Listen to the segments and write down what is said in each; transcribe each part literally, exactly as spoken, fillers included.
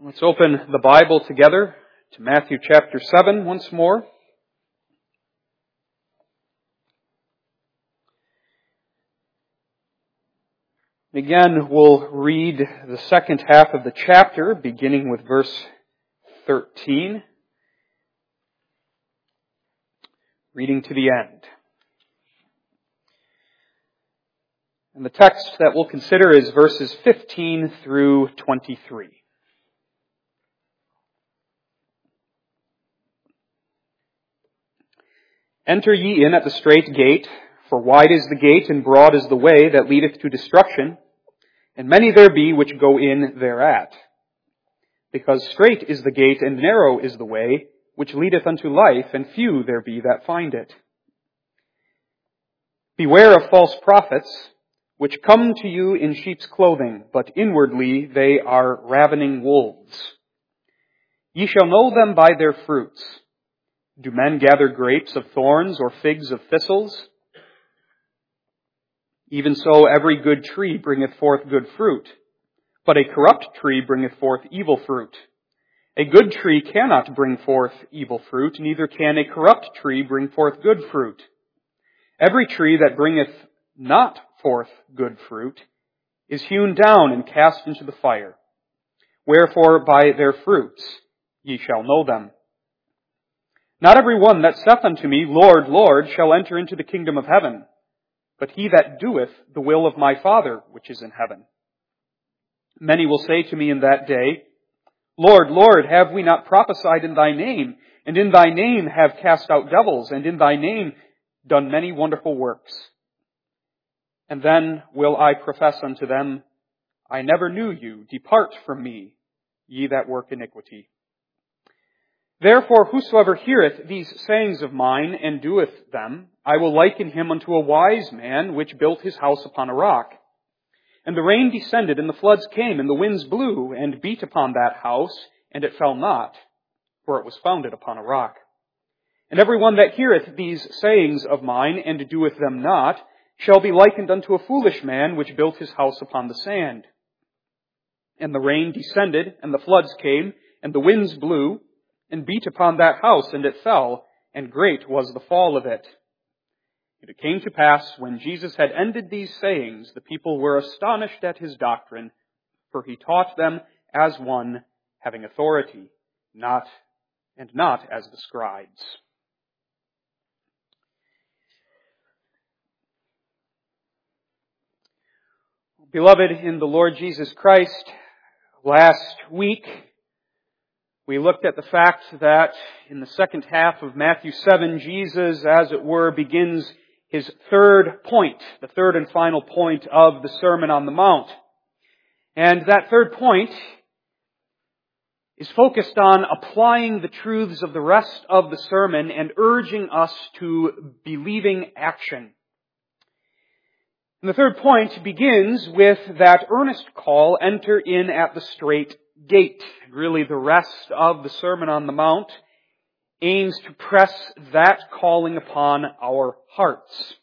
Let's open the Bible together to Matthew chapter seven once more. Again, we'll read the second half of the chapter, beginning with verse thirteen, reading to the end. And the text that we'll consider is verses fifteen through twenty-three. Enter ye in at the strait gate, for wide is the gate and broad is the way that leadeth to destruction, and many there be which go in thereat. Because strait is the gate and narrow is the way which leadeth unto life, and few there be that find it. Beware of false prophets, which come to you in sheep's clothing, but inwardly they are ravening wolves. Ye shall know them by their fruits. Do men gather grapes of thorns or figs of thistles? Even so every good tree bringeth forth good fruit, but a corrupt tree bringeth forth evil fruit. A good tree cannot bring forth evil fruit, neither can a corrupt tree bring forth good fruit. Every tree that bringeth not forth good fruit is hewn down and cast into the fire. Wherefore by their fruits ye shall know them. Not every one that saith unto me, Lord, Lord, shall enter into the kingdom of heaven, but he that doeth the will of my Father which is in heaven. Many will say to me in that day, Lord, Lord, have we not prophesied in thy name, and in thy name have cast out devils, and in thy name done many wonderful works? And then will I profess unto them, I never knew you. Depart from me, ye that work iniquity. Therefore, whosoever heareth these sayings of mine and doeth them, I will liken him unto a wise man which built his house upon a rock. And the rain descended, and the floods came, and the winds blew, and beat upon that house, and it fell not, for it was founded upon a rock. And every one that heareth these sayings of mine and doeth them not, shall be likened unto a foolish man which built his house upon the sand. And the rain descended, and the floods came, and the winds blew, and beat upon that house, and it fell, and great was the fall of it. And it came to pass, when Jesus had ended these sayings, the people were astonished at his doctrine, for he taught them as one having authority, not and not as the scribes. Beloved in the Lord Jesus Christ, last week we looked at the fact that in the second half of Matthew seven, Jesus, as it were, begins his third point, the third and final point of the Sermon on the Mount. And that third point is focused on applying the truths of the rest of the sermon and urging us to believing action. And the third point begins with that earnest call, enter in at the strait gate. Really, the rest of the Sermon on the Mount aims to press that calling upon our hearts.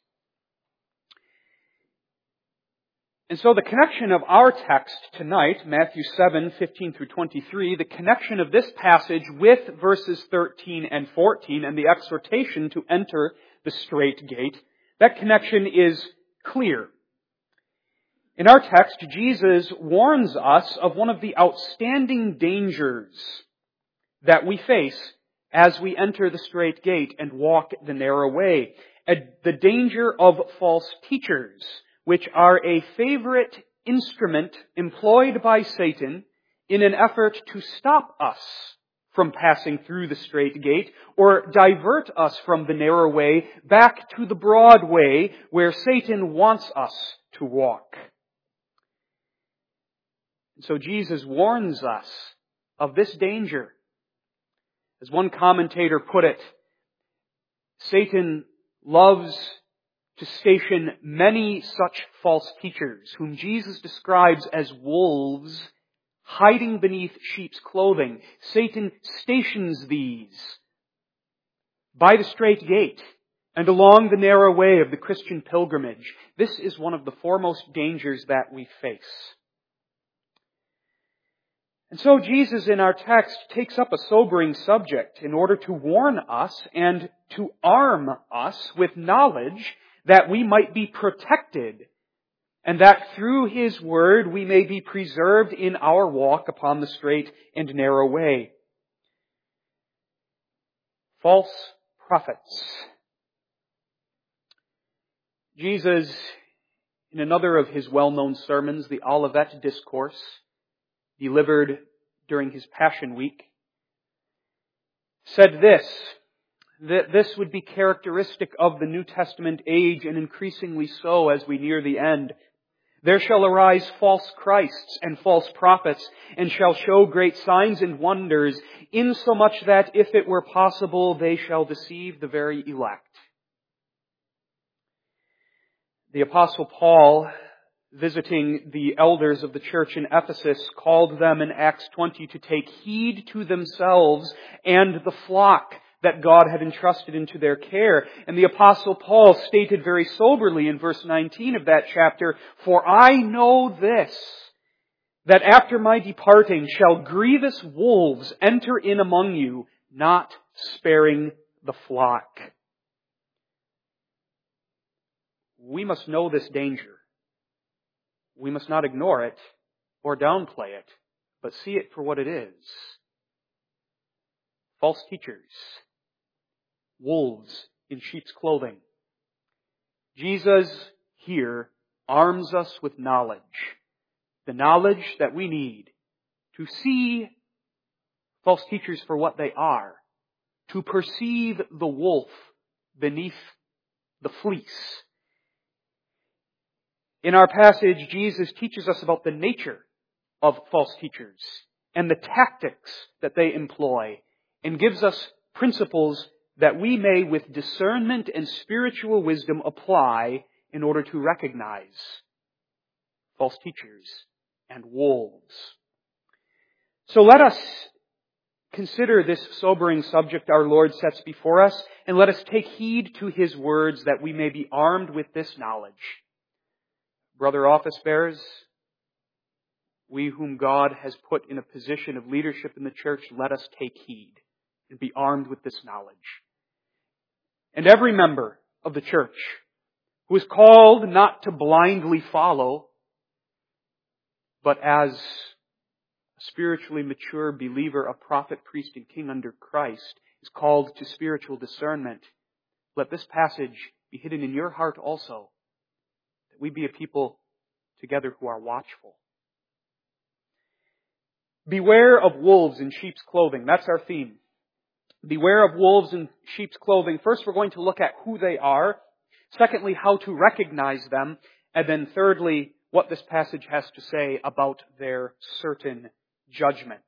And so the connection of our text tonight, Matthew seven, fifteen through twenty-three, the connection of this passage with verses thirteen and fourteen and the exhortation to enter the strait gate, that connection is clear. In our text, Jesus warns us of one of the outstanding dangers that we face as we enter the strait gate and walk the narrow way. The danger of false teachers, which are a favorite instrument employed by Satan in an effort to stop us from passing through the strait gate or divert us from the narrow way back to the broad way where Satan wants us to walk. So Jesus warns us of this danger. As one commentator put it, Satan loves to station many such false teachers, whom Jesus describes as wolves hiding beneath sheep's clothing. Satan stations these by the strait gate and along the narrow way of the Christian pilgrimage. This is one of the foremost dangers that we face. And so Jesus in our text takes up a sobering subject in order to warn us and to arm us with knowledge that we might be protected and that through His Word we may be preserved in our walk upon the straight and narrow way. False prophets. Jesus, in another of His well-known sermons, the Olivet Discourse, delivered during His Passion Week, said this, that this would be characteristic of the New Testament age, and increasingly so as we near the end. There shall arise false Christs and false prophets, and shall show great signs and wonders, insomuch that, if it were possible, they shall deceive the very elect. The Apostle Paul, visiting the elders of the church in Ephesus, called them in Acts twenty to take heed to themselves and the flock that God had entrusted into their care. And the Apostle Paul stated very soberly in verse nineteen of that chapter, "For I know this, that after my departing shall grievous wolves enter in among you, not sparing the flock." We must know this danger. We must not ignore it or downplay it, but see it for what it is. False teachers. Wolves in sheep's clothing. Jesus here arms us with knowledge. The knowledge that we need to see false teachers for what they are. To perceive the wolf beneath the fleece. In our passage, Jesus teaches us about the nature of false teachers and the tactics that they employ, and gives us principles that we may, with discernment and spiritual wisdom, apply in order to recognize false teachers and wolves. So let us consider this sobering subject our Lord sets before us, and let us take heed to His words that we may be armed with this knowledge. Brother office bearers, we whom God has put in a position of leadership in the church, let us take heed and be armed with this knowledge. And every member of the church who is called not to blindly follow, but as a spiritually mature believer, a prophet, priest, and king under Christ, is called to spiritual discernment. Let this passage be hidden in your heart also, that we be a people together who are watchful. Beware of wolves in sheep's clothing. That's our theme. Beware of wolves in sheep's clothing. First, we're going to look at who they are. Secondly, how to recognize them. And then thirdly, what this passage has to say about their certain judgment.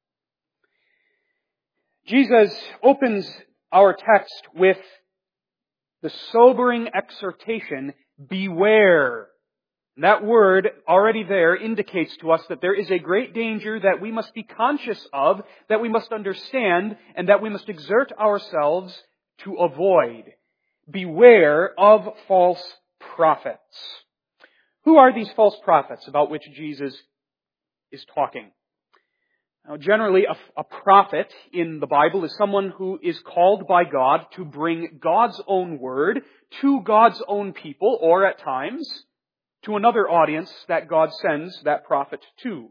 Jesus opens our text with the sobering exhortation, beware. That word already there indicates to us that there is a great danger that we must be conscious of, that we must understand, and that we must exert ourselves to avoid. Beware of false prophets. Who are these false prophets about which Jesus is talking? Now, generally, a, a prophet in the Bible is someone who is called by God to bring God's own word to God's own people, or at times, to another audience that God sends that prophet to.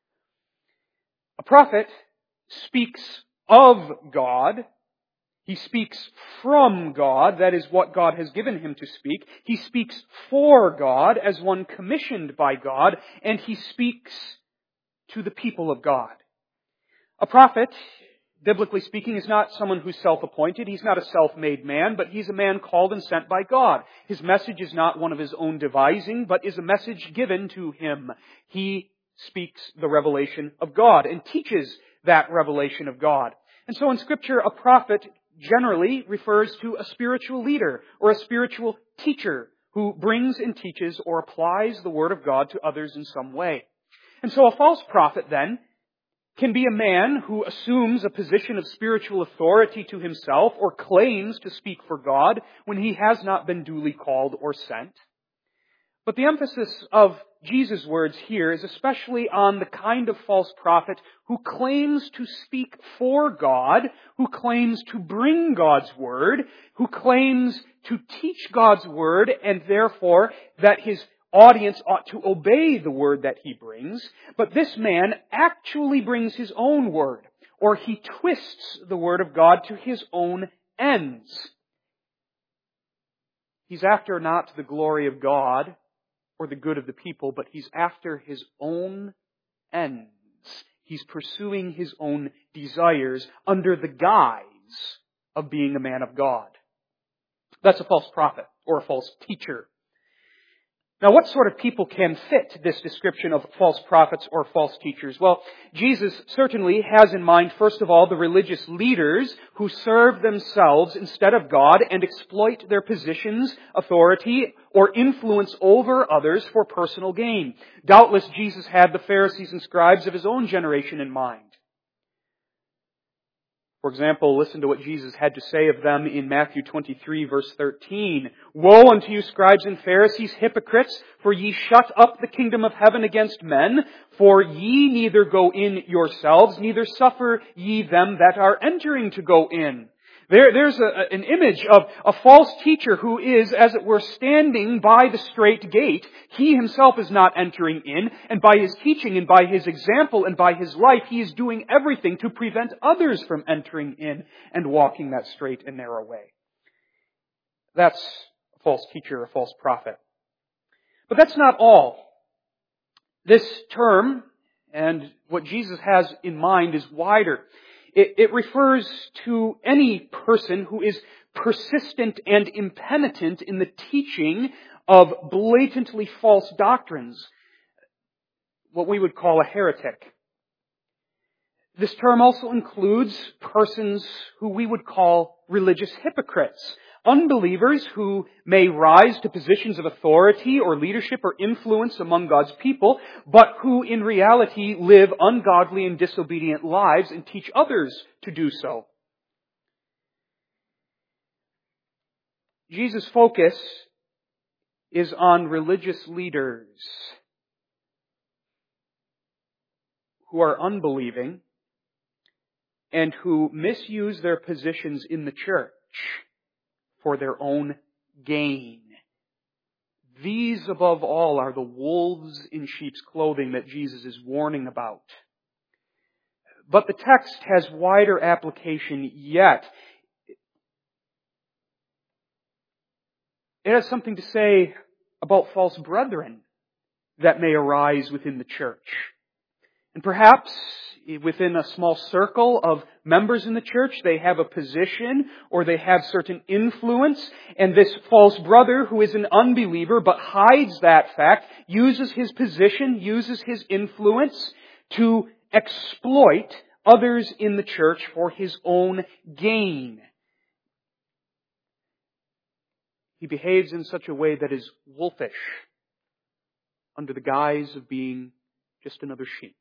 A prophet speaks of God. He speaks from God. That is what God has given him to speak. He speaks for God as one commissioned by God, and he speaks to the people of God. A prophet, biblically speaking, is not someone who's self-appointed. He's not a self-made man, but he's a man called and sent by God. His message is not one of his own devising, but is a message given to him. He speaks the revelation of God and teaches that revelation of God. And so in Scripture, a prophet generally refers to a spiritual leader or a spiritual teacher who brings and teaches or applies the Word of God to others in some way. And so a false prophet, then, can be a man who assumes a position of spiritual authority to himself or claims to speak for God when he has not been duly called or sent. But the emphasis of Jesus' words here is especially on the kind of false prophet who claims to speak for God, who claims to bring God's Word, who claims to teach God's Word, and therefore that his audience ought to obey the Word that he brings. But this man actually brings his own Word, or he twists the Word of God to his own ends. He's after not the glory of God or the good of the people, but he's after his own ends. He's pursuing his own desires under the guise of being a man of God. That's a false prophet or a false teacher. Now, what sort of people can fit this description of false prophets or false teachers? Well, Jesus certainly has in mind, first of all, the religious leaders who serve themselves instead of God and exploit their positions, authority, or influence over others for personal gain. Doubtless, Jesus had the Pharisees and scribes of his own generation in mind. For example, listen to what Jesus had to say of them in Matthew twenty-three, verse thirteen. Woe unto you, scribes and Pharisees, hypocrites, for ye shut up the kingdom of heaven against men, for ye neither go in yourselves, neither suffer ye them that are entering to go in. There, there's a, an image of a false teacher who is, as it were, standing by the strait gate. He himself is not entering in, and by his teaching and by his example and by his life, he is doing everything to prevent others from entering in and walking that straight and narrow way. That's a false teacher, a false prophet. But that's not all. This term, and what Jesus has in mind, is wider. It, it refers to any person who is persistent and impenitent in the teaching of blatantly false doctrines, what we would call a heretic. This term also includes persons who we would call religious hypocrites, unbelievers who may rise to positions of authority or leadership or influence among God's people, but who in reality live ungodly and disobedient lives and teach others to do so. Jesus' focus is on religious leaders who are unbelieving and who misuse their positions in the church for their own gain. These, above all, are the wolves in sheep's clothing that Jesus is warning about. But the text has wider application yet. It has something to say about false brethren that may arise within the church. And perhaps within a small circle of members in the church, they have a position or they have certain influence, and this false brother who is an unbeliever but hides that fact, uses his position, uses his influence to exploit others in the church for his own gain. He behaves in such a way that is wolfish, under the guise of being just another sheep.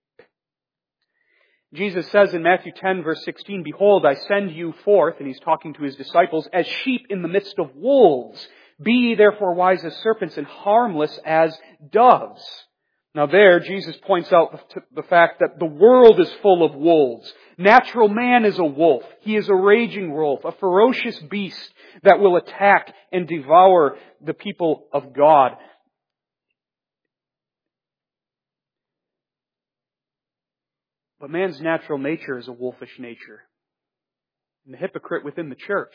Jesus says in Matthew ten, verse sixteen, Behold, I send you forth, and he's talking to his disciples, as sheep in the midst of wolves. Be ye therefore wise as serpents and harmless as doves. Now there, Jesus points out the fact that the world is full of wolves. Natural man is a wolf. He is a raging wolf, a ferocious beast that will attack and devour the people of God. But man's natural nature is a wolfish nature. And the hypocrite within the church,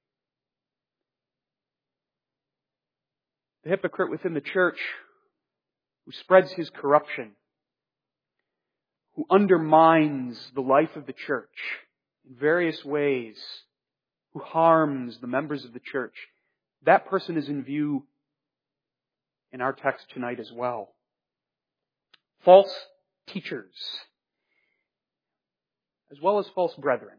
the hypocrite within the church who spreads his corruption, who undermines the life of the church in various ways, who harms the members of the church, that person is in view in our text tonight as well. False teachers, as well as false brethren.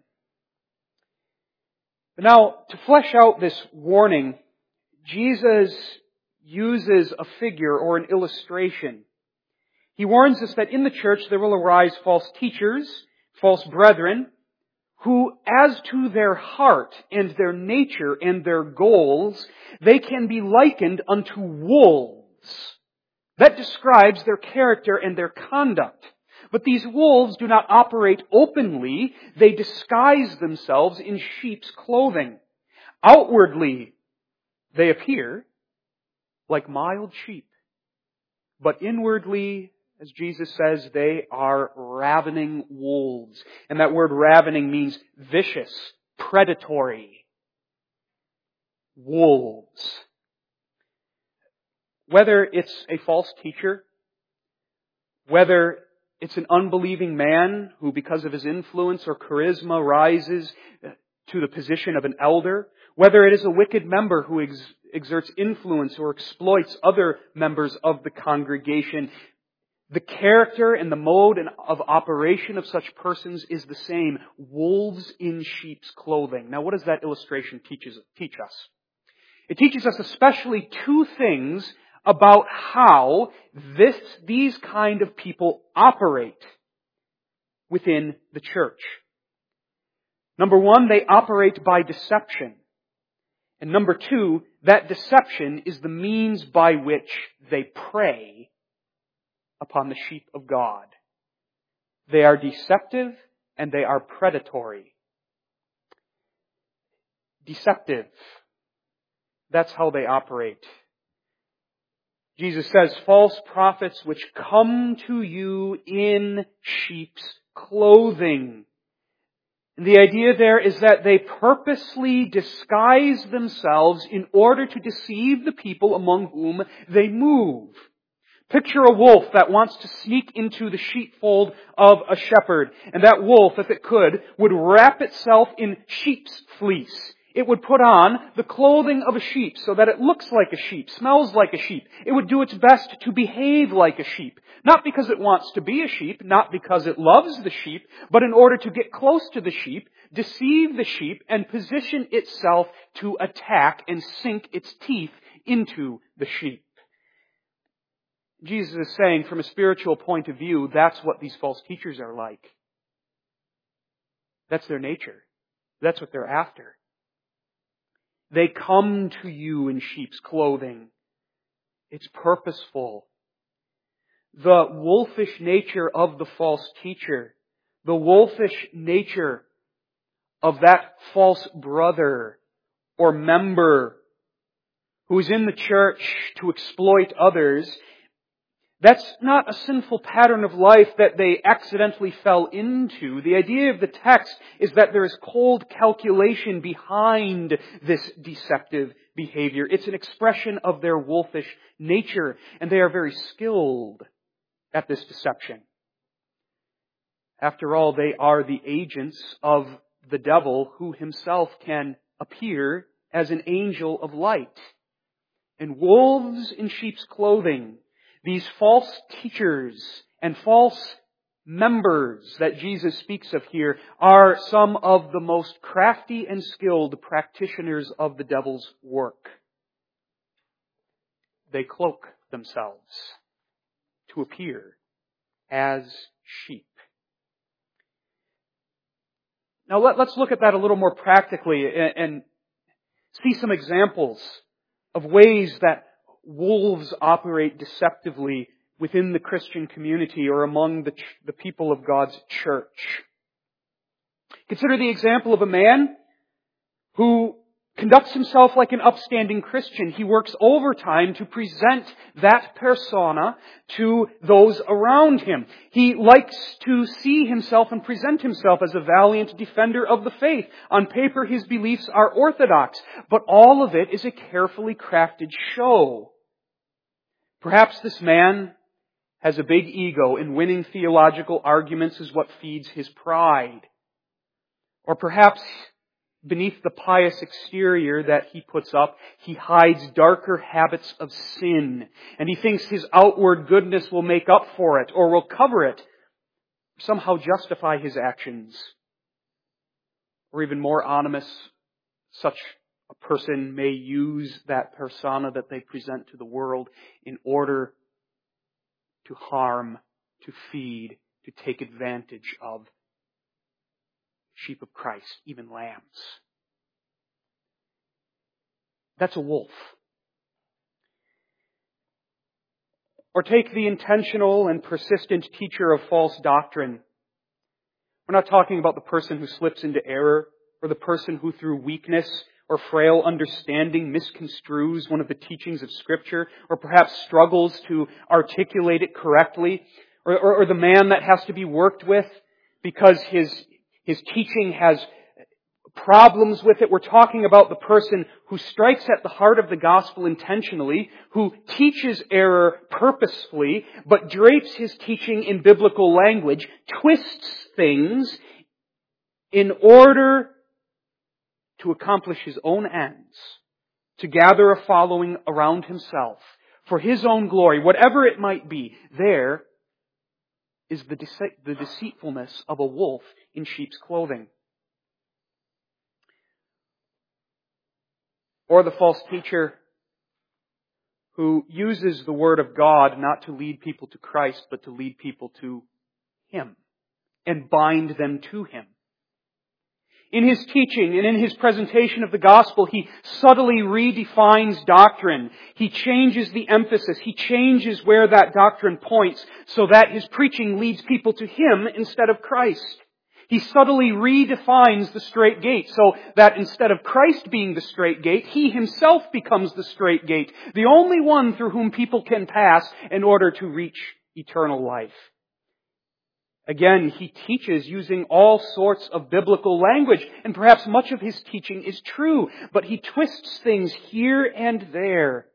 But now, to flesh out this warning, Jesus uses a figure or an illustration. He warns us that in the church there will arise false teachers, false brethren, who, as to their heart and their nature and their goals, they can be likened unto wolves That describes their character and their conduct. But these wolves do not operate openly. They disguise themselves in sheep's clothing. Outwardly, they appear like mild sheep. But inwardly, as Jesus says, they are ravening wolves. And that word ravening means vicious, predatory. Wolves. Whether it's a false teacher, whether it's an unbelieving man who, because of his influence or charisma, rises to the position of an elder, whether it is a wicked member who ex- exerts influence or exploits other members of the congregation, the character and the mode of operation of such persons is the same. Wolves in sheep's clothing. Now, what does that illustration teaches, teach us? It teaches us especially two things about how this, these kind of people operate within the church. Number one, they operate by deception. And number two, that deception is the means by which they prey upon the sheep of God. They are deceptive and they are predatory. Deceptive. That's how they operate. Jesus says, false prophets which come to you in sheep's clothing. And the idea there is that they purposely disguise themselves in order to deceive the people among whom they move. Picture a wolf that wants to sneak into the sheepfold of a shepherd. And that wolf, if it could, would wrap itself in sheep's fleece. It would put on the clothing of a sheep so that it looks like a sheep, smells like a sheep. It would do its best to behave like a sheep. Not because it wants to be a sheep, not because it loves the sheep, but in order to get close to the sheep, deceive the sheep, and position itself to attack and sink its teeth into the sheep. Jesus is saying, from a spiritual point of view, that's what these false teachers are like. That's their nature. That's what they're after. They come to you in sheep's clothing. It's purposeful. The wolfish nature of the false teacher, the wolfish nature of that false brother or member who is in the church to exploit others, that's not a sinful pattern of life that they accidentally fell into. The idea of the text is that there is cold calculation behind this deceptive behavior. It's an expression of their wolfish nature, and they are very skilled at this deception. After all, they are the agents of the devil, who himself can appear as an angel of light. And wolves in sheep's clothing, these false teachers and false members that Jesus speaks of here, are some of the most crafty and skilled practitioners of the devil's work. They cloak themselves to appear as sheep. Now let, let's look at that a little more practically and, and see some examples of ways that wolves operate deceptively within the Christian community or among the, ch- the people of God's church. Consider the example of a man who conducts himself like an upstanding Christian. He works overtime to present that persona to those around him. He likes to see himself and present himself as a valiant defender of the faith. On paper, his beliefs are orthodox, but all of it is a carefully crafted show. Perhaps this man has a big ego, and winning theological arguments is what feeds his pride. Or perhaps beneath the pious exterior that he puts up, he hides darker habits of sin, and he thinks his outward goodness will make up for it, or will cover it, somehow justify his actions. Or even more ominous, such a person may use that persona that they present to the world in order to harm, to feed, to take advantage of sheep of Christ, even lambs. That's a wolf. Or take the intentional and persistent teacher of false doctrine. We're not talking about the person who slips into error, or the person who through weakness or frail understanding misconstrues one of the teachings of Scripture, or perhaps struggles to articulate it correctly, or, or, or the man that has to be worked with because his, his teaching has problems with it. We're talking about the person who strikes at the heart of the gospel intentionally, who teaches error purposefully, but drapes his teaching in biblical language, twists things in order to accomplish his own ends, to gather a following around himself for his own glory, whatever it might be. There is the, dece- the deceitfulness of a wolf in sheep's clothing. Or the false teacher who uses the Word of God not to lead people to Christ, but to lead people to Him and bind them to Him. In his teaching and in his presentation of the gospel, he subtly redefines doctrine. He changes the emphasis. He changes where that doctrine points so that his preaching leads people to him instead of Christ. He subtly redefines the straight gate so that instead of Christ being the straight gate, he himself becomes the straight gate, the only one through whom people can pass in order to reach eternal life. Again, he teaches using all sorts of biblical language, and perhaps much of his teaching is true, but he twists things here and there.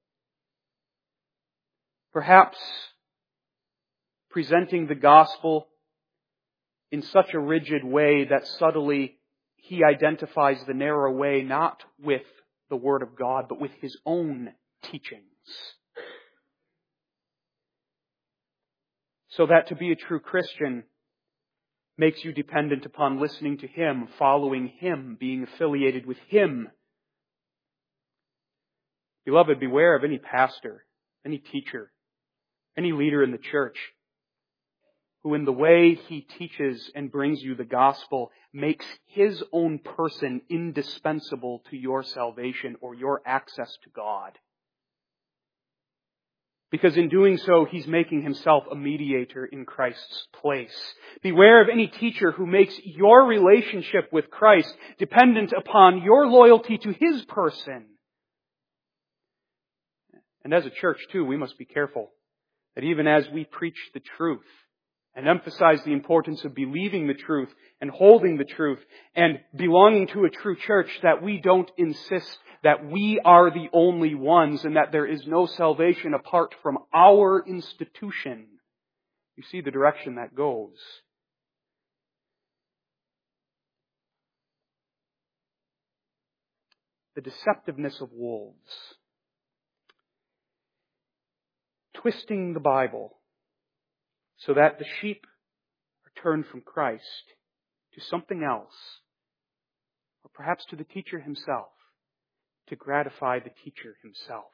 Perhaps presenting the gospel in such a rigid way that subtly he identifies the narrow way not with the Word of God, but with his own teachings. So that to be a true Christian makes you dependent upon listening to Him, following Him, being affiliated with Him. Beloved, beware of any pastor, any teacher, any leader in the church who in the way he teaches and brings you the gospel makes his own person indispensable to your salvation or your access to God. Because in doing so, he's making himself a mediator in Christ's place. Beware of any teacher who makes your relationship with Christ dependent upon your loyalty to His person. And as a church, too, we must be careful that even as we preach the truth and emphasize the importance of believing the truth and holding the truth and belonging to a true church, that we don't insist that we are the only ones and that there is no salvation apart from our institution. You see the direction that goes. The deceptiveness of wolves. Twisting the Bible so that the sheep are turned from Christ to something else, or perhaps to the teacher himself, to gratify the teacher himself.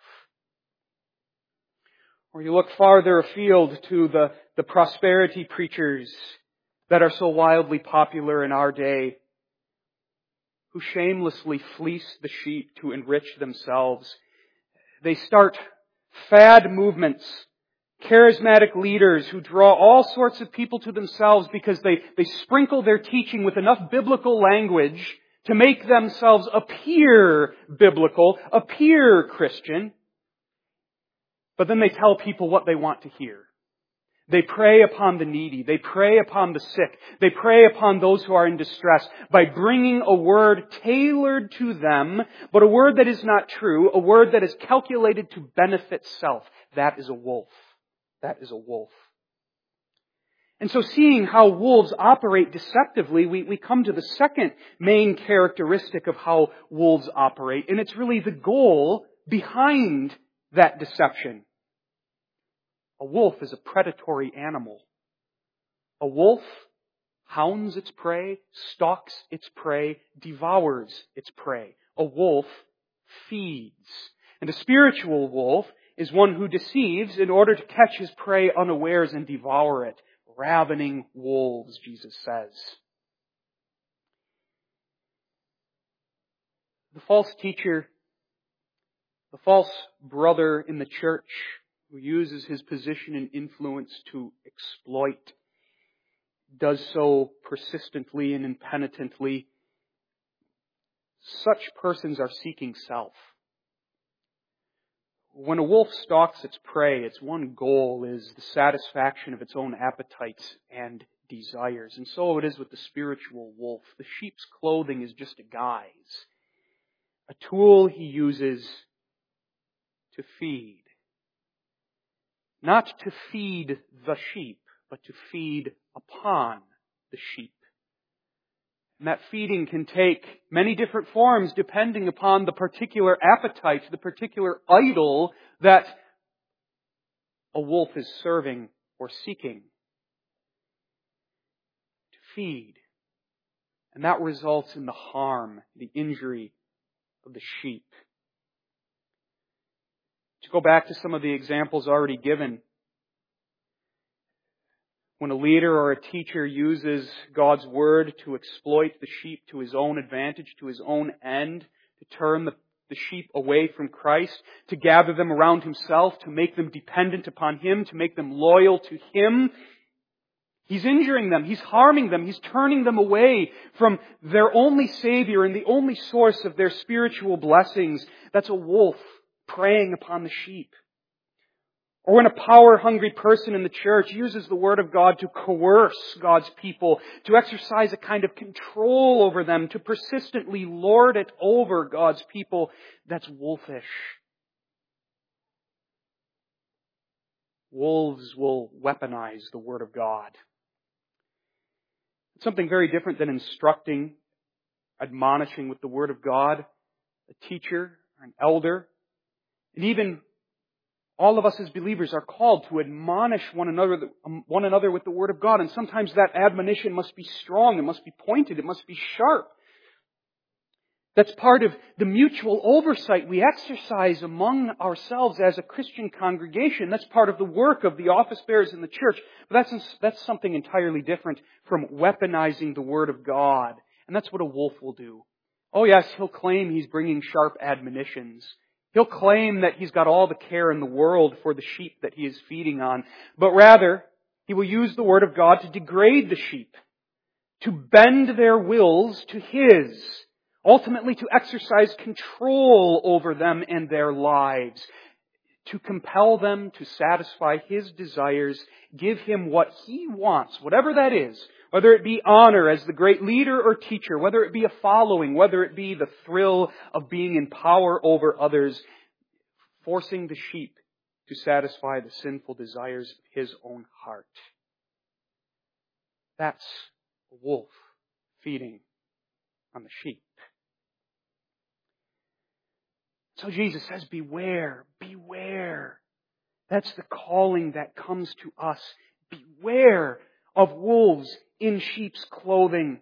Or you look farther afield to the, the prosperity preachers that are so wildly popular in our day, who shamelessly fleece the sheep to enrich themselves. They start fad movements, charismatic leaders who draw all sorts of people to themselves because they, they sprinkle their teaching with enough biblical language to make themselves appear biblical, appear Christian. But then they tell people what they want to hear. They prey upon the needy. They prey upon the sick. They prey upon those who are in distress by bringing a word tailored to them, but a word that is not true, a word that is calculated to benefit self. That is a wolf. That is a wolf. And so seeing how wolves operate deceptively, we, we come to the second main characteristic of how wolves operate, and it's really the goal behind that deception. A wolf is a predatory animal. A wolf hounds its prey, stalks its prey, devours its prey. A wolf feeds. And a spiritual wolf is one who deceives in order to catch his prey unawares and devour it. Ravening wolves, Jesus says. The false teacher, the false brother in the church who uses his position and influence to exploit, does so persistently and impenitently, such persons are seeking self. When a wolf stalks its prey, its one goal is the satisfaction of its own appetites and desires. And so it is with the spiritual wolf. The sheep's clothing is just a guise, a tool he uses to feed. Not to feed the sheep, but to feed upon the sheep. And that feeding can take many different forms depending upon the particular appetite, the particular idol that a wolf is serving or seeking to feed. And that results in the harm, the injury of the sheep. To go back to some of the examples already given, when a leader or a teacher uses God's Word to exploit the sheep to his own advantage, to his own end, to turn the, the sheep away from Christ, to gather them around himself, to make them dependent upon him, to make them loyal to him, he's injuring them, he's harming them, he's turning them away from their only Savior and the only source of their spiritual blessings. That's a wolf preying upon the sheep. Or when a power-hungry person in the church uses the Word of God to coerce God's people, to exercise a kind of control over them, to persistently lord it over God's people, that's wolfish. Wolves will weaponize the Word of God. It's something very different than instructing, admonishing with the Word of God, a teacher, an elder, and even all of us as believers are called to admonish one another, one another with the Word of God. And sometimes that admonition must be strong, it must be pointed, it must be sharp. That's part of the mutual oversight we exercise among ourselves as a Christian congregation. That's part of the work of the office bearers in the church. But that's, that's something entirely different from weaponizing the Word of God. And that's what a wolf will do. Oh yes, he'll claim he's bringing sharp admonitions. He'll claim that he's got all the care in the world for the sheep that he is feeding on. But rather, he will use the Word of God to degrade the sheep, to bend their wills to his, ultimately to exercise control over them and their lives, to compel them to satisfy his desires, give him what he wants, whatever that is, whether it be honor as the great leader or teacher, whether it be a following, whether it be the thrill of being in power over others, forcing the sheep to satisfy the sinful desires of his own heart. That's a wolf feeding on the sheep. So Jesus says, beware, beware. That's the calling that comes to us. Beware of wolves in sheep's clothing.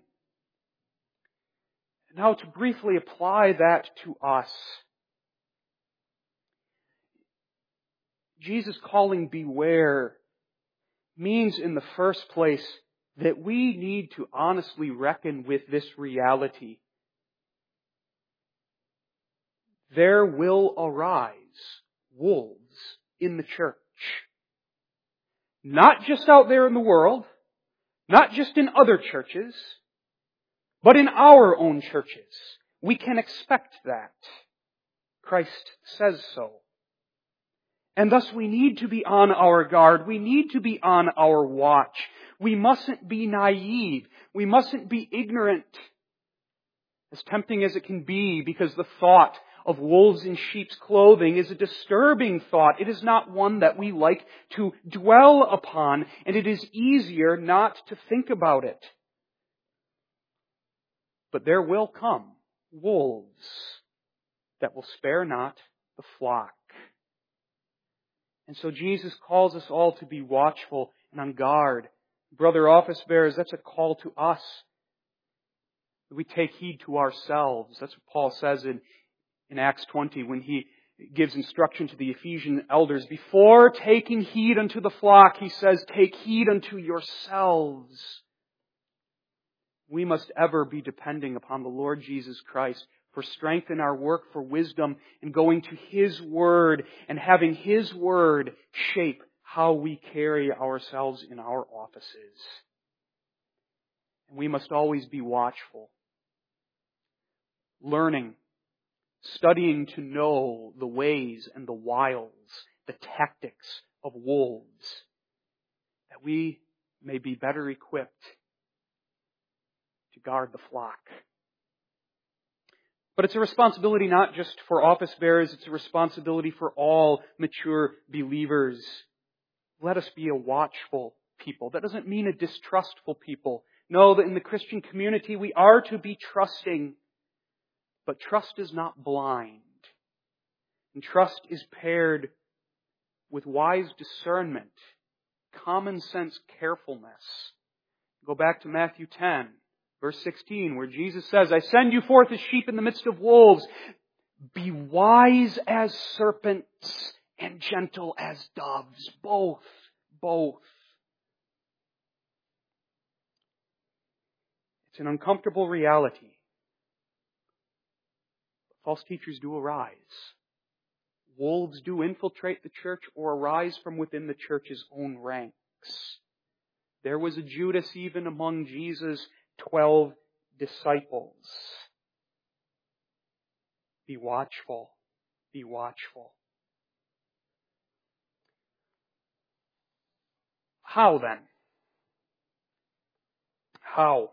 Now, to briefly apply that to us, Jesus calling beware means in the first place that we need to honestly reckon with this reality. There will arise wolves in the church. Not just out there in the world, not just in other churches, but in our own churches. We can expect that. Christ says so. And thus we need to be on our guard. We need to be on our watch. We mustn't be naive. We mustn't be ignorant. As tempting as it can be, because the thought of wolves in sheep's clothing is a disturbing thought. It is not one that we like to dwell upon, and it is easier not to think about it. But there will come wolves that will spare not the flock. And so Jesus calls us all to be watchful and on guard. Brother office bearers, that's a call to us. We take heed to ourselves. That's what Paul says in In Acts twenty, when he gives instruction to the Ephesian elders, before taking heed unto the flock, he says, take heed unto yourselves. We must ever be depending upon the Lord Jesus Christ for strength in our work, for wisdom, and going to His Word and having His Word shape how we carry ourselves in our offices. And we must always be watchful, learning, studying to know the ways and the wiles, the tactics of wolves, that we may be better equipped to guard the flock. But it's a responsibility not just for office bearers, it's a responsibility for all mature believers. Let us be a watchful people. That doesn't mean a distrustful people. No, that in the Christian community we are to be trusting. But trust is not blind. And trust is paired with wise discernment, common sense carefulness. Go back to Matthew ten, verse sixteen, where Jesus says, I send you forth as sheep in the midst of wolves. Be wise as serpents and gentle as doves. Both. Both. It's an uncomfortable reality. False teachers do arise. Wolves do infiltrate the church or arise from within the church's own ranks. There was a Judas even among Jesus' twelve disciples. Be watchful. Be watchful. How then? How?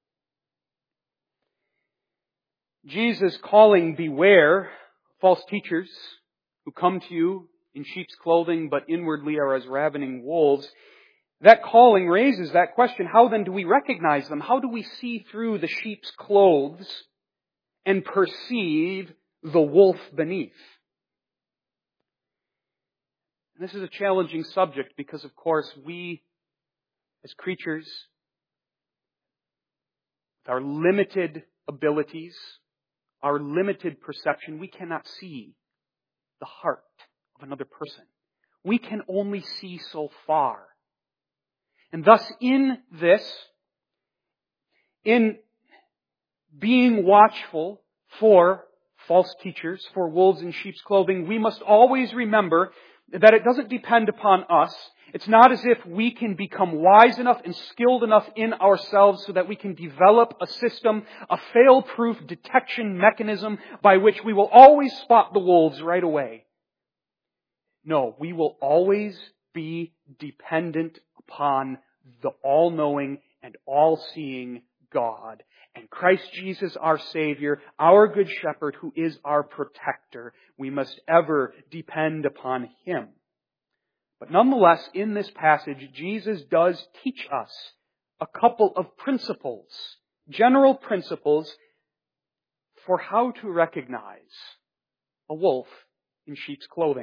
Jesus calling, beware, false teachers who come to you in sheep's clothing but inwardly are as ravening wolves. That calling raises that question, how then do we recognize them? How do we see through the sheep's clothes and perceive the wolf beneath? And this is a challenging subject because, of course, we as creatures, with our limited abilities, our limited perception, we cannot see the heart of another person. We can only see so far. And thus in this, in being watchful for false teachers, for wolves in sheep's clothing, we must always remember that it doesn't depend upon us. It's not as if we can become wise enough and skilled enough in ourselves so that we can develop a system, a fail-proof detection mechanism by which we will always spot the wolves right away. No, we will always be dependent upon the all-knowing and all-seeing God. And Christ Jesus, our Savior, our Good Shepherd, who is our protector, we must ever depend upon Him. But nonetheless, in this passage, Jesus does teach us a couple of principles, general principles, for how to recognize a wolf in sheep's clothing.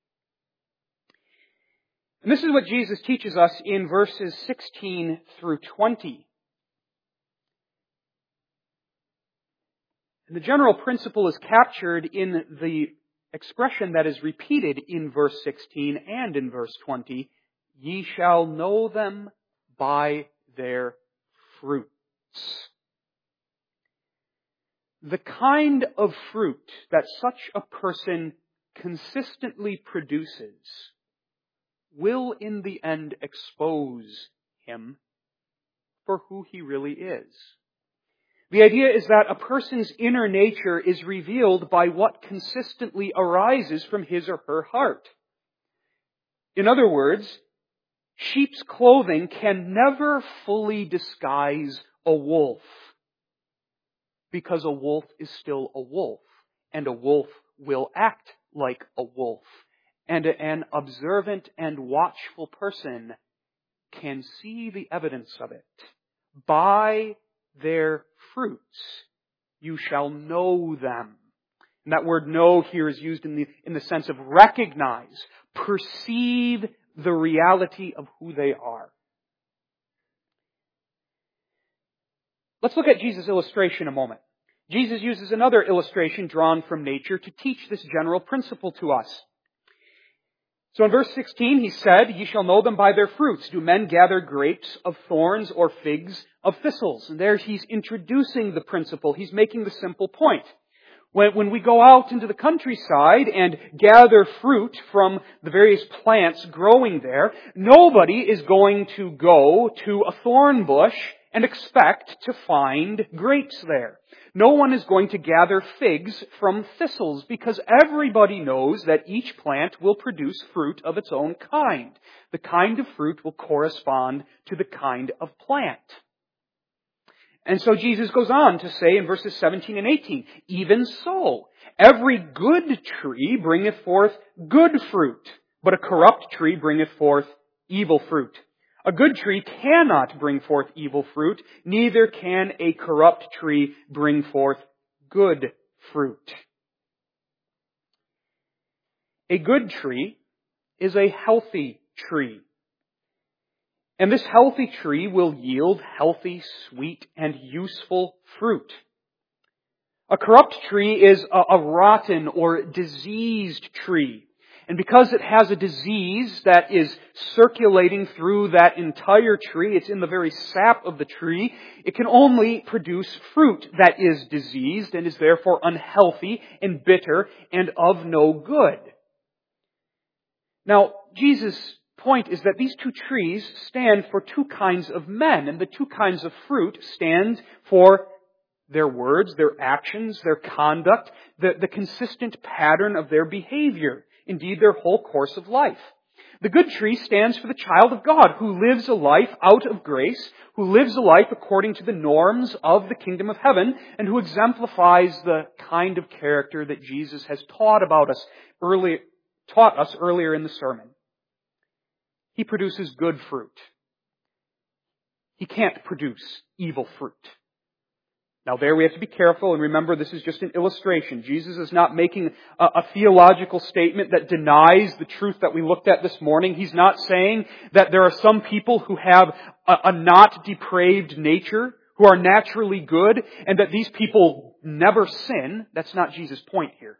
And this is what Jesus teaches us in verses sixteen through twenty. And the general principle is captured in the expression that is repeated in verse sixteen and in verse twenty. Ye shall know them by their fruits. The kind of fruit that such a person consistently produces will in the end expose him for who he really is. The idea is that a person's inner nature is revealed by what consistently arises from his or her heart. In other words, sheep's clothing can never fully disguise a wolf, because a wolf is still a wolf, and a wolf will act like a wolf. And an observant and watchful person can see the evidence of it. By their fruits you shall know them. And that word know here is used in the, in the sense of recognize, perceive the reality of who they are. Let's look at Jesus' illustration a moment. Jesus uses another illustration drawn from nature to teach this general principle to us. So in verse sixteen, he said, Ye shall know them by their fruits. Do men gather grapes of thorns or figs of thistles? And there he's introducing the principle. He's making the simple point. When, when we go out into the countryside and gather fruit from the various plants growing there, nobody is going to go to a thorn bush and expect to find grapes there. No one is going to gather figs from thistles because everybody knows that each plant will produce fruit of its own kind. The kind of fruit will correspond to the kind of plant. And so Jesus goes on to say in verses seventeen and eighteen, even so, every good tree bringeth forth good fruit, but a corrupt tree bringeth forth evil fruit. A good tree cannot bring forth evil fruit, neither can a corrupt tree bring forth good fruit. A good tree is a healthy tree. And this healthy tree will yield healthy, sweet, and useful fruit. A corrupt tree is a, a rotten or diseased tree. And because it has a disease that is circulating through that entire tree, it's in the very sap of the tree, it can only produce fruit that is diseased and is therefore unhealthy and bitter and of no good. Now, Jesus' point is that these two trees stand for two kinds of men, and the two kinds of fruit stand for their words, their actions, their conduct, the, the consistent pattern of their behavior, indeed their whole course of life. The good tree stands for the child of God who lives a life out of grace, who lives a life according to the norms of the kingdom of heaven, and who exemplifies the kind of character that Jesus has taught about us early, taught us earlier in the sermon. He produces good fruit. He can't produce evil fruit. Now there we have to be careful and remember this is just an illustration. Jesus is not making a, a theological statement that denies the truth that we looked at this morning. He's not saying that there are some people who have a, a not depraved nature, who are naturally good, and that these people never sin. That's not Jesus' point here.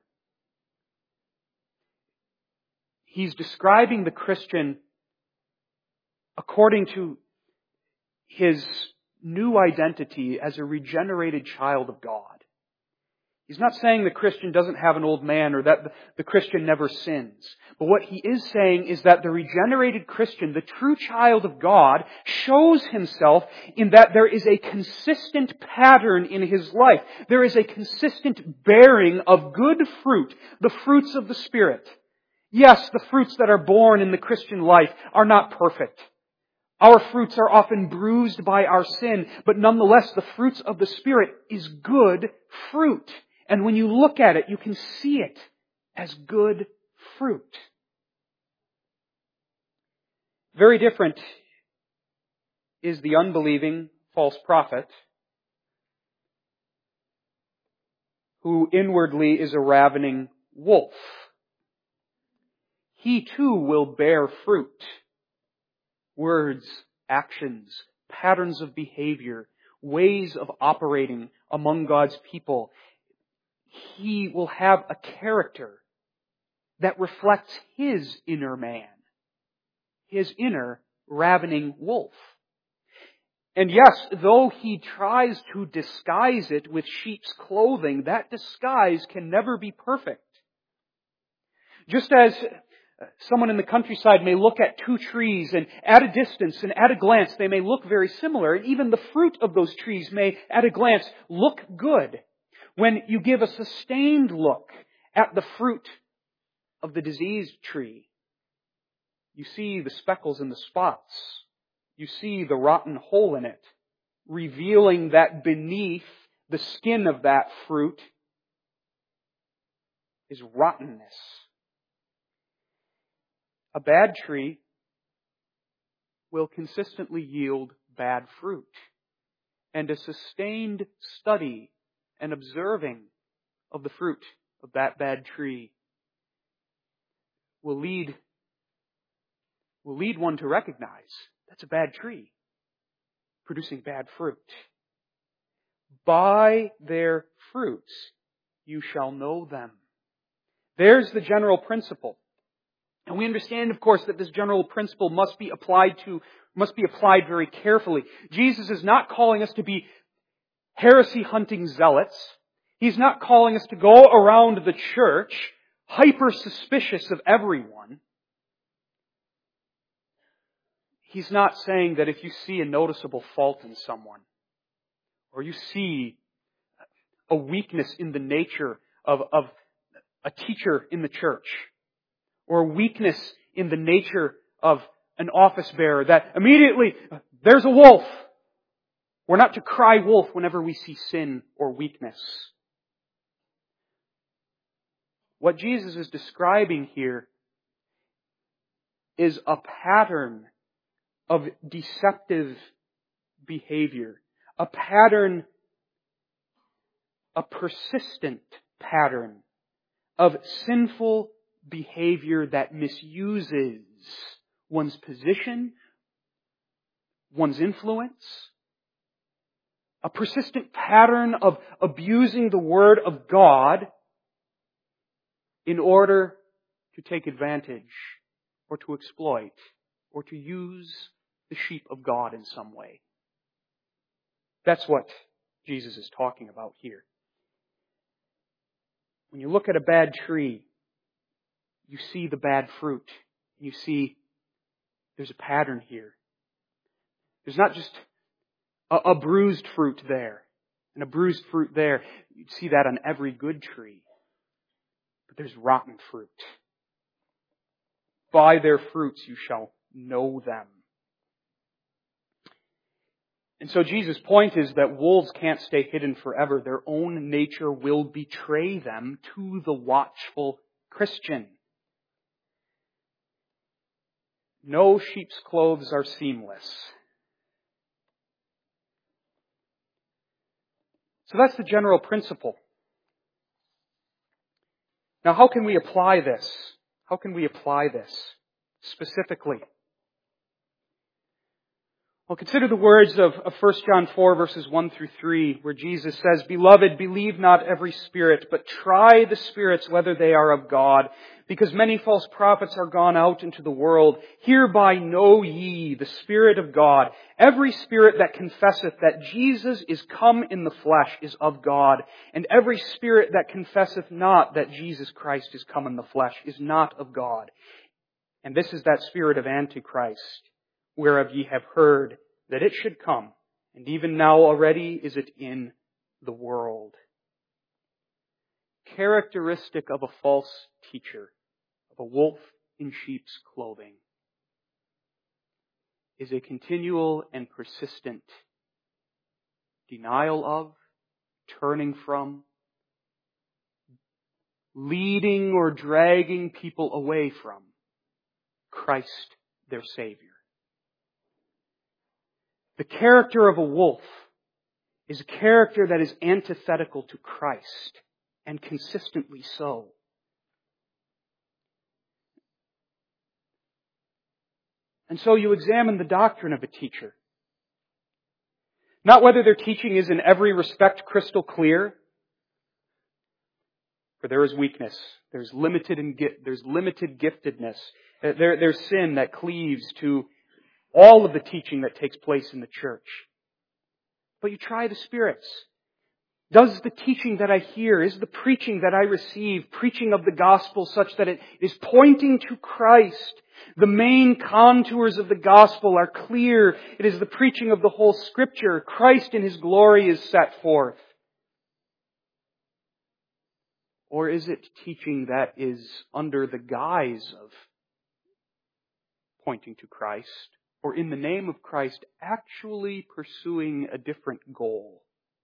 He's describing the Christian according to his new identity as a regenerated child of God. He's not saying the Christian doesn't have an old man or that the Christian never sins. But what he is saying is that the regenerated Christian, the true child of God, shows himself in that there is a consistent pattern in his life. There is a consistent bearing of good fruit, the fruits of the Spirit. Yes, the fruits that are born in the Christian life are not perfect. Our fruits are often bruised by our sin, but nonetheless the fruits of the Spirit is good fruit. And when you look at it, you can see it as good fruit. Very different is the unbelieving false prophet who inwardly is a ravening wolf. He too will bear fruit. Words, actions, patterns of behavior, ways of operating among God's people. He will have a character that reflects his inner man, his inner ravening wolf. And yes, though he tries to disguise it with sheep's clothing, that disguise can never be perfect. Just as someone in the countryside may look at two trees and at a distance and at a glance they may look very similar. And even the fruit of those trees may at a glance look good. When you give a sustained look at the fruit of the diseased tree, you see the speckles and the spots. You see the rotten hole in it, revealing that beneath the skin of that fruit is rottenness. A bad tree will consistently yield bad fruit. And a sustained study and observing of the fruit of that bad tree will lead, will lead one to recognize that's a bad tree producing bad fruit. By their fruits you shall know them. There's the general principle. And we understand, of course, that this general principle must be applied to, must be applied very carefully. Jesus is not calling us to be heresy-hunting zealots. He's not calling us to go around the church hyper-suspicious of everyone. He's not saying that if you see a noticeable fault in someone, or you see a weakness in the nature of, of a teacher in the church, or a weakness in the nature of an office bearer, that immediately, there's a wolf. We're not to cry wolf whenever we see sin or weakness. What Jesus is describing here is a pattern of deceptive behavior. A pattern, a persistent pattern of sinful behavior that misuses one's position, one's influence. A persistent pattern of abusing the Word of God in order to take advantage or to exploit or to use the sheep of God in some way. That's what Jesus is talking about here. When you look at a bad tree, you see the bad fruit. You see there's a pattern here. There's not just a, a bruised fruit there and a bruised fruit there. You'd see that on every good tree. But there's rotten fruit. By their fruits you shall know them. And so Jesus' point is that wolves can't stay hidden forever. Their own nature will betray them to the watchful Christian. No sheep's clothes are seamless. So that's the general principle. Now, how can we apply this? How can we apply this specifically? Well, consider the words of, of First John four, verses one through three, where Jesus says, "Beloved, believe not every spirit, but try the spirits whether they are of God, because many false prophets are gone out into the world. Hereby know ye the Spirit of God. Every spirit that confesseth that Jesus is come in the flesh is of God, and every spirit that confesseth not that Jesus Christ is come in the flesh is not of God. And this is that spirit of Antichrist, whereof ye have heard that it should come, and even now already is it in the world." Characteristic of a false teacher, of a wolf in sheep's clothing, is a continual and persistent denial of, turning from, leading or dragging people away from Christ, their Savior. The character of a wolf is a character that is antithetical to Christ, and consistently so. And so you examine the doctrine of a teacher. Not whether their teaching is in every respect crystal clear, for there is weakness. There's limited in, there's limited giftedness. There, there's sin that cleaves to all of the teaching that takes place in the church. But you try the spirits. Does the teaching that I hear, is the preaching that I receive, preaching of the gospel such that it is pointing to Christ? The main contours of the gospel are clear. It is the preaching of the whole Scripture. Christ in His glory is set forth. Or is it teaching that is under the guise of pointing to Christ, or in the name of Christ actually pursuing a different goal?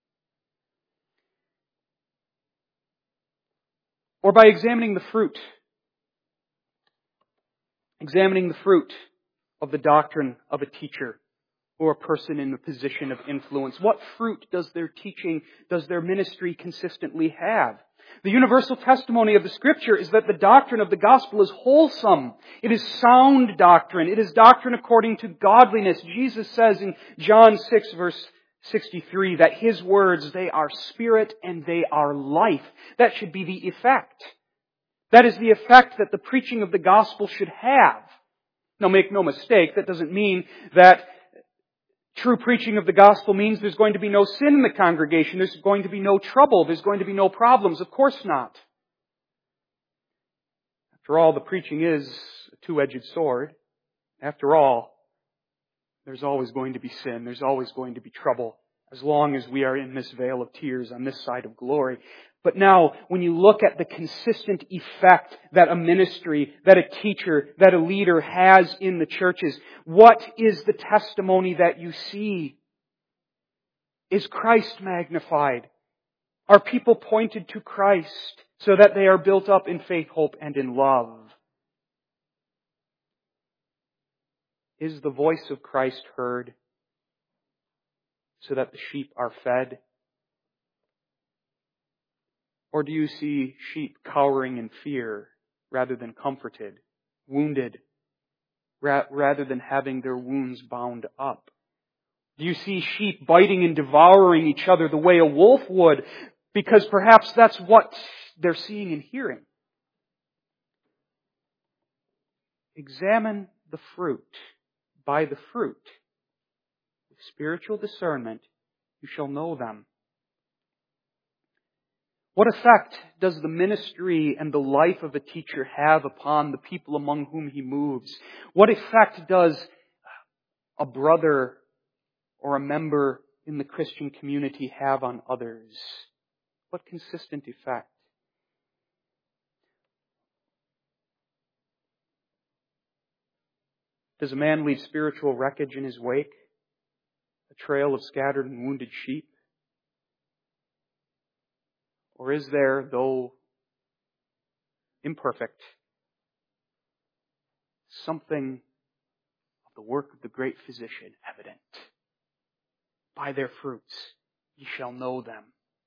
Or by examining the fruit, examining the fruit of the doctrine of a teacher or a person in a position of influence. What fruit does their teaching, does their ministry consistently have? The universal testimony of the Scripture is that the doctrine of the gospel is wholesome. It is sound doctrine. It is doctrine according to godliness. Jesus says in John six, verse sixty-three, that His words, they are spirit and they are life. That should be the effect. That is the effect that the preaching of the gospel should have. Now, make no mistake, that doesn't mean that True preaching of the gospel means there's going to be no sin in the congregation. There's going to be no trouble. There's going to be no problems. Of course not. After all, the preaching is a two-edged sword. After all, there's always going to be sin. There's always going to be trouble as long as we are in this vale of tears on this side of glory. But now, when you look at the consistent effect that a ministry, that a teacher, that a leader has in the churches, what is the testimony that you see? Is Christ magnified? Are people pointed to Christ so that they are built up in faith, hope, and in love? Is the voice of Christ heard so that the sheep are fed? Or do you see sheep cowering in fear rather than comforted, wounded ra- rather than having their wounds bound up? Do you see sheep biting and devouring each other the way a wolf would, because perhaps that's what they're seeing and hearing? Examine the fruit. By the fruit, with spiritual discernment, you shall know them. What effect does the ministry and the life of a teacher have upon the people among whom he moves? What effect does a brother or a member in the Christian community have on others? What consistent effect? Does a man leave spiritual wreckage in his wake? A trail of scattered and wounded sheep? Or is there, though imperfect, something of the work of the great physician evident? By their fruits ye shall know them.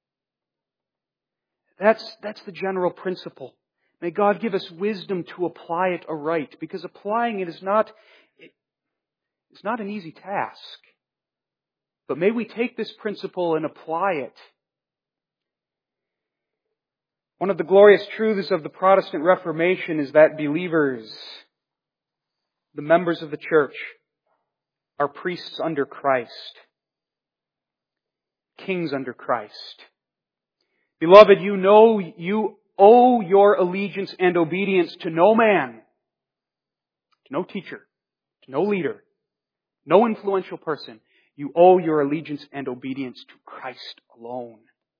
That's, that's the general principle. May God give us wisdom to apply it aright, because applying it is not, it's not an easy task. But may we take this principle and apply it. One of the glorious truths of the Protestant Reformation is that believers, the members of the church, are priests under Christ, kings under Christ. Beloved, you know you owe your allegiance and obedience to no man, to no teacher, to no leader, no influential person. You owe your allegiance and obedience to Christ alone.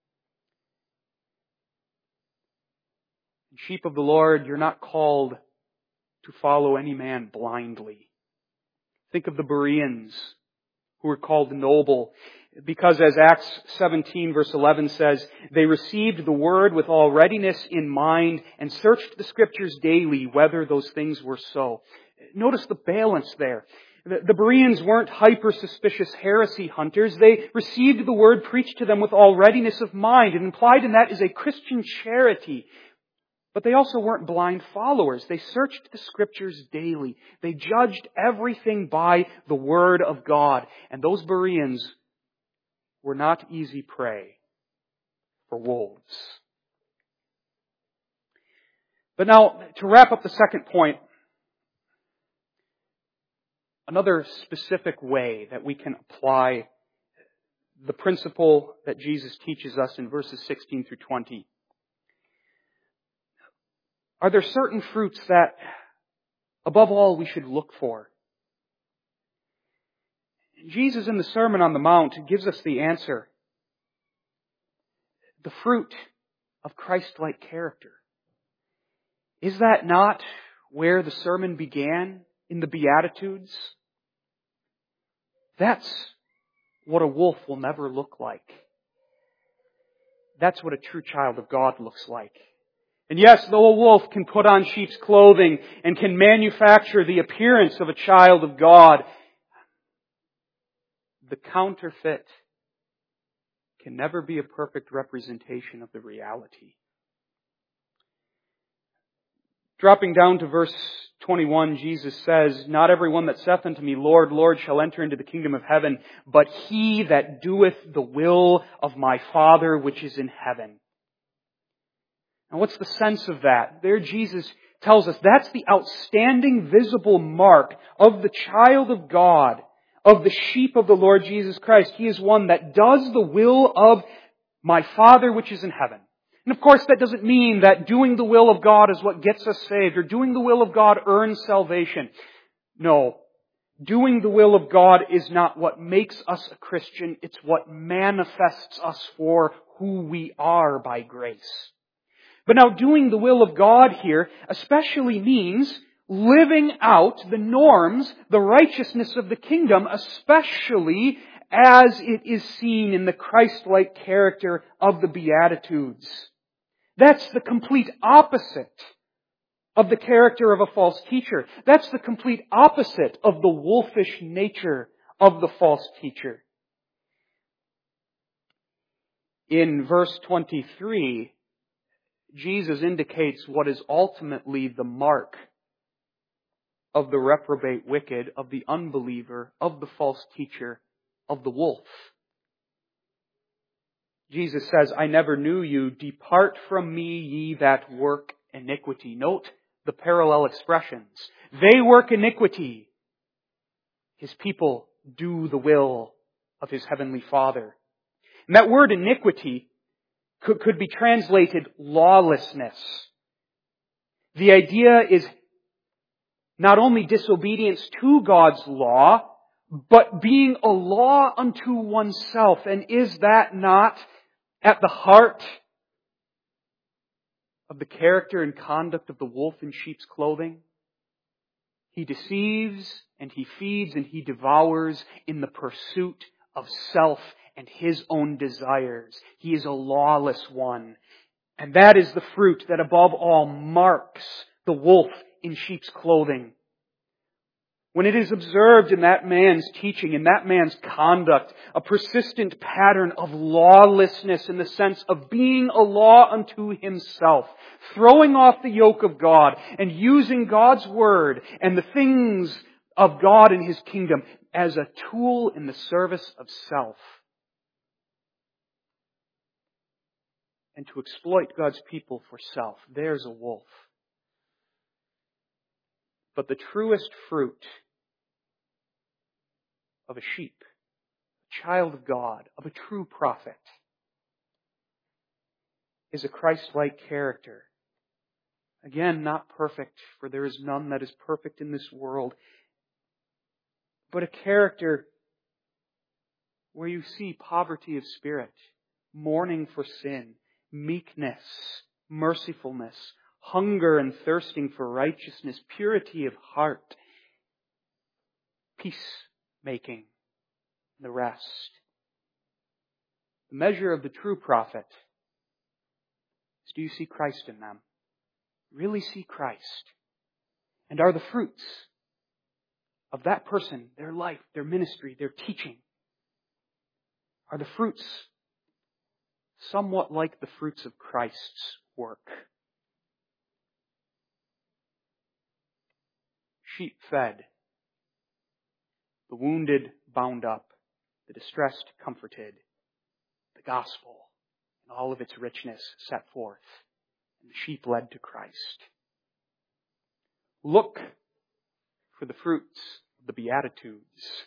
Sheep of the Lord, you're not called to follow any man blindly. Think of the Bereans, who were called noble, because as Acts seventeen verse eleven says, they received the word with all readiness in mind and searched the Scriptures daily whether those things were so. Notice the balance there. The, the Bereans weren't hyper-suspicious heresy hunters. They received the word preached to them with all readiness of mind, and implied in that is a Christian charity. But they also weren't blind followers. They searched the Scriptures daily. They judged everything by the Word of God. And those Bereans were not easy prey for wolves. But now, to wrap up the second point, another specific way that we can apply the principle that Jesus teaches us in verses sixteen through twenty. Are there certain fruits that, above all, we should look for? Jesus in the Sermon on the Mount gives us the answer. The fruit of Christ-like character. Is that not where the sermon began, in the Beatitudes? That's what a wolf will never look like. That's what a true child of God looks like. And yes, though a wolf can put on sheep's clothing and can manufacture the appearance of a child of God, the counterfeit can never be a perfect representation of the reality. Dropping down to verse twenty-one, Jesus says, "Not everyone that saith unto me, Lord, Lord, shall enter into the kingdom of heaven, but he that doeth the will of my Father which is in heaven." Now what's the sense of that? There Jesus tells us that's the outstanding visible mark of the child of God, of the sheep of the Lord Jesus Christ. He is one that does the will of my Father which is in heaven. And of course that doesn't mean that doing the will of God is what gets us saved, or doing the will of God earns salvation. No. Doing the will of God is not what makes us a Christian, it's what manifests us for who we are by grace. But now doing the will of God here especially means living out the norms, the righteousness of the kingdom, especially as it is seen in the Christ-like character of the Beatitudes. That's the complete opposite of the character of a false teacher. That's the complete opposite of the wolfish nature of the false teacher. In verse twenty-three, Jesus indicates what is ultimately the mark of the reprobate wicked, of the unbeliever, of the false teacher, of the wolf. Jesus says, I never knew you. Depart from me, ye that work iniquity. Note the parallel expressions. They work iniquity. His people do the will of His heavenly Father. And that word iniquity could, could be translated lawlessness. The idea is not only disobedience to God's law, but being a law unto oneself. And is that not at the heart of the character and conduct of the wolf in sheep's clothing? He deceives and he feeds and he devours in the pursuit of self and his own desires. He is a lawless one. And that is the fruit that above all marks the wolf in sheep's clothing. When it is observed in that man's teaching, in that man's conduct, a persistent pattern of lawlessness in the sense of being a law unto himself, throwing off the yoke of God and using God's Word and the things of God and His kingdom as a tool in the service of self, and to exploit God's people for self, there's a wolf. But the truest fruit of a sheep, a child of God, of a true prophet, is a Christ-like character. Again, not perfect, for there is none that is perfect in this world, but a character where you see poverty of spirit, mourning for sin, meekness, mercifulness, hunger and thirsting for righteousness, purity of heart, peacemaking, the rest. The measure of the true prophet is, do you see Christ in them? Really see Christ? And are the fruits of that person, their life, their ministry, their teaching, are the fruits somewhat like the fruits of Christ's work? Sheep fed, the wounded bound up, the distressed comforted, the gospel in all of its richness set forth, and the sheep led to Christ. Look for the fruits of the Beatitudes.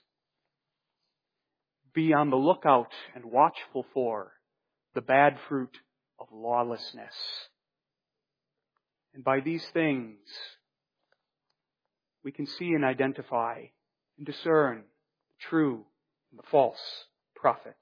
Be on the lookout and watchful for the bad fruit of lawlessness. And by these things, we can see and identify and discern the true and the false prophet.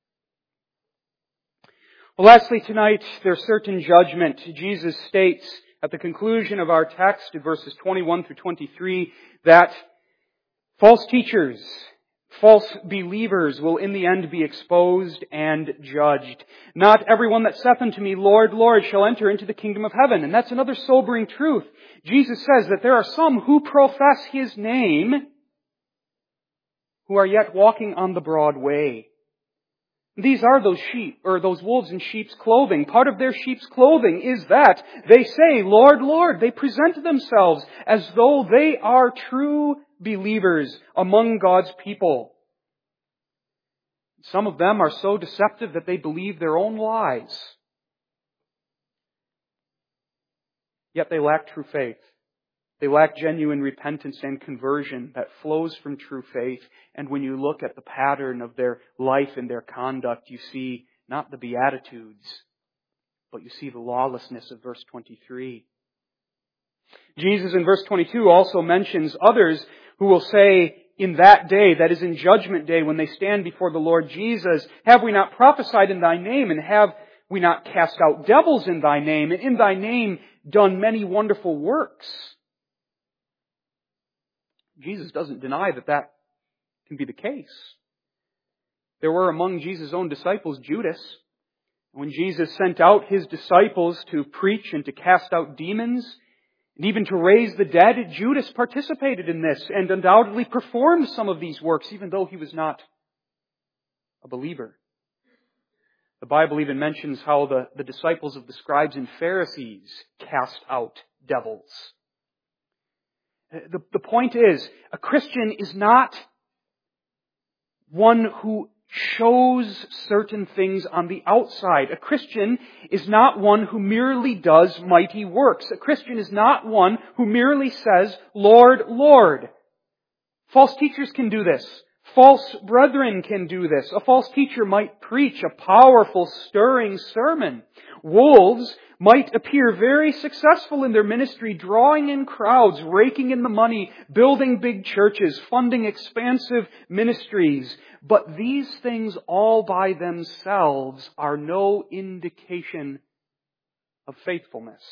Well, lastly tonight, there's certain judgment. Jesus states at the conclusion of our text in verses twenty-one through twenty-three that false teachers, false believers will in the end be exposed and judged. Not everyone that saith unto me, Lord, Lord, shall enter into the kingdom of heaven. And that's another sobering truth. Jesus says that there are some who profess His name who are yet walking on the broad way. These are those sheep, or those wolves in sheep's clothing. Part of their sheep's clothing is that they say, Lord, Lord. They present themselves as though they are true believers among God's people. Some of them are so deceptive that they believe their own lies. Yet they lack true faith. They lack genuine repentance and conversion that flows from true faith. And when you look at the pattern of their life and their conduct, you see not the Beatitudes, but you see the lawlessness of verse twenty-three. Jesus in verse twenty-two also mentions others who will say in that day, that is in Judgment Day, when they stand before the Lord Jesus, have we not prophesied in Thy name, and have we not cast out devils in Thy name, and in Thy name done many wonderful works? Jesus doesn't deny that that can be the case. There were among Jesus' own disciples Judas. When Jesus sent out His disciples to preach and to cast out demons, and even to raise the dead, Judas participated in this and undoubtedly performed some of these works, even though he was not a believer. The Bible even mentions how the, the disciples of the scribes and Pharisees cast out devils. The, the point is, a Christian is not one who shows certain things on the outside. A Christian is not one who merely does mighty works. A Christian is not one who merely says, Lord, Lord. False teachers can do this. False brethren can do this. A false teacher might preach a powerful, stirring sermon. Wolves might appear very successful in their ministry, drawing in crowds, raking in the money, building big churches, funding expansive ministries. But these things all by themselves are no indication of faithfulness.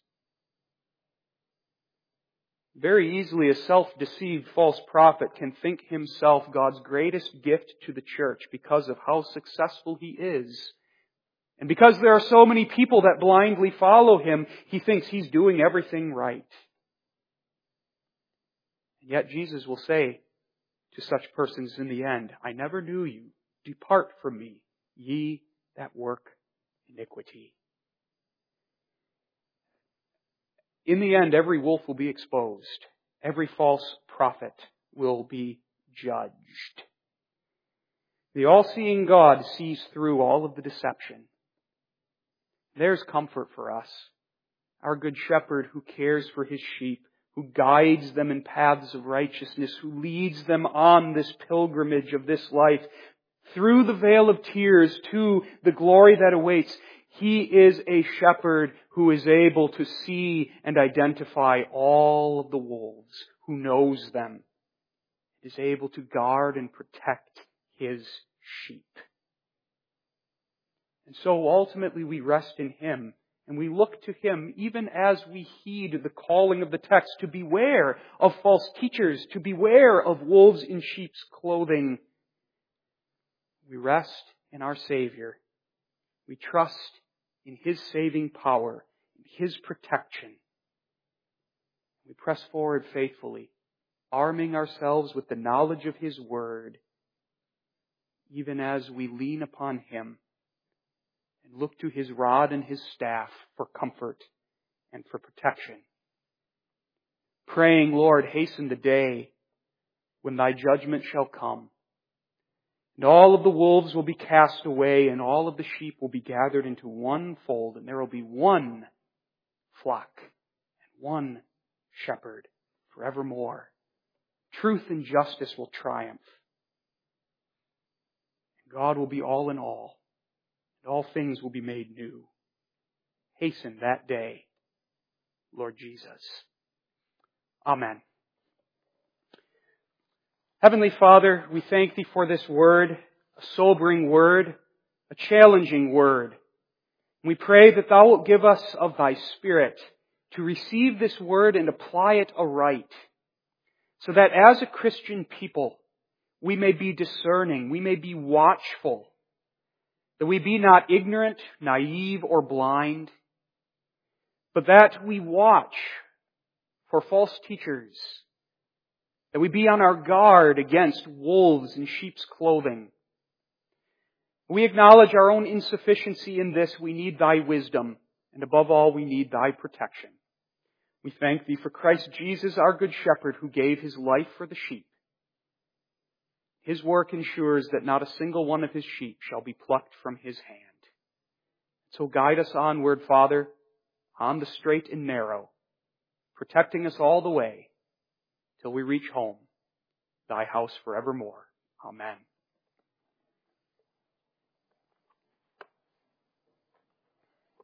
Very easily, a self-deceived false prophet can think himself God's greatest gift to the church because of how successful he is. And because there are so many people that blindly follow him, he thinks he's doing everything right. And yet Jesus will say to such persons in the end, I never knew you. Depart from me, ye that work iniquity. In the end, every wolf will be exposed. Every false prophet will be judged. The all-seeing God sees through all of the deception. There's comfort for us. Our good shepherd who cares for his sheep, who guides them in paths of righteousness, who leads them on this pilgrimage of this life through the vale of tears to the glory that awaits. He is a shepherd who is able to see and identify all of the wolves, who knows them, is able to guard and protect his sheep. And so ultimately we rest in Him, and we look to Him even as we heed the calling of the text to beware of false teachers, to beware of wolves in sheep's clothing. We rest in our Savior. We trust in His saving power, in His protection. We press forward faithfully, arming ourselves with the knowledge of His Word, even as we lean upon Him and look to His rod and His staff for comfort and for protection. Praying, Lord, hasten the day when Thy judgment shall come, and all of the wolves will be cast away, and all of the sheep will be gathered into one fold, and there will be one flock and one shepherd forevermore. Truth and justice will triumph. God will be all in all, and all things will be made new. Hasten that day, Lord Jesus. Amen. Heavenly Father, we thank Thee for this word, a sobering word, a challenging word. We pray that Thou wilt give us of Thy Spirit to receive this word and apply it aright, so that as a Christian people, we may be discerning, we may be watchful, that we be not ignorant, naive, or blind, but that we watch for false teachers, that we be on our guard against wolves in sheep's clothing. We acknowledge our own insufficiency in this. We need Thy wisdom, and above all, we need Thy protection. We thank Thee for Christ Jesus, our good shepherd, who gave His life for the sheep. His work ensures that not a single one of His sheep shall be plucked from His hand. So guide us onward, Father, on the straight and narrow, protecting us all the way till we reach home, thy house forevermore. Amen.